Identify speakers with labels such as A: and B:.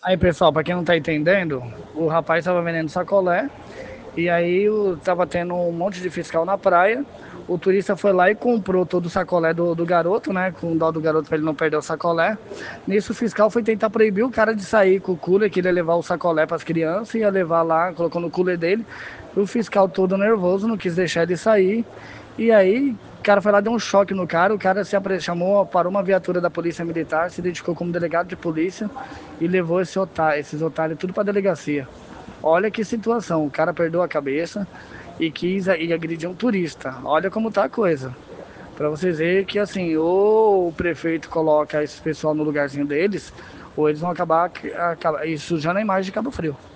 A: Aí, pessoal, para quem não tá entendendo, o rapaz estava vendendo sacolé e aí tava tendo um monte de fiscal na praia. O turista foi lá e comprou todo o sacolé do garoto, né? Com dó do garoto para ele não perder o sacolé. Nisso, o fiscal foi tentar proibir o cara de sair com o cooler, que ele ia levar o sacolé para as crianças, ia levar lá, colocou no cooler dele. O fiscal todo nervoso, não quis deixar ele sair. E aí, o cara foi lá, deu um choque no cara. O cara chamou, parou uma viatura da polícia militar, se identificou como delegado de polícia e levou esses otários tudo pra delegacia. Olha que situação, o cara perdeu a cabeça e quis ir agredir um turista. Olha como tá a coisa. Pra vocês verem que assim, ou o prefeito coloca esse pessoal no lugarzinho deles, ou eles vão acabar sujando a imagem de Cabo Frio.